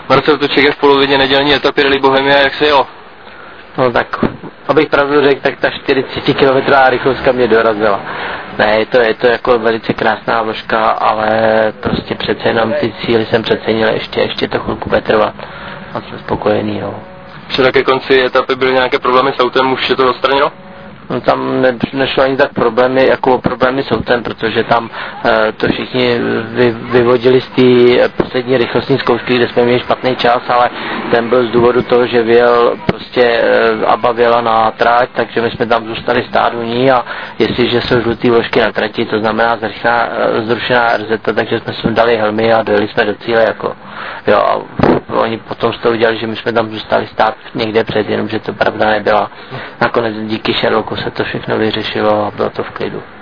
Marcel Tuček je v polovině nedělní etapy Rally Bohemia, jak se jelo? No tak, abych pravdu řekl, tak ta 40 km rychlostka mě dorazila. Ne, je to jako velice krásná vložka, ale prostě přece jenom ty cíly jsem přecenil, ještě to chvilku bude trvat. A jsem spokojený, jo. Včera ke konci etapy byly nějaké problémy s autem, už je to odstraněno? No tam nešlo ani tak problémy s autem, protože tam to všichni vyvodili z té poslední rychlostní zkoušky, kde jsme měli špatný čas, ale ten byl z důvodu toho, že vyjel prostě Abba vyjela na trať, takže my jsme tam zůstali stát u ní a jestliže jsou žlutý vložky na trati, to znamená zrušená RZ, takže jsme si dali helmy a dojeli jsme do cíle jako. Jo, a oni potom z toho udělali, že my jsme tam zůstali stát někde před, jenomže to pravda nebyla. Nakonec díky Sherlocku se to všechno vyřešilo a bylo to v klidu.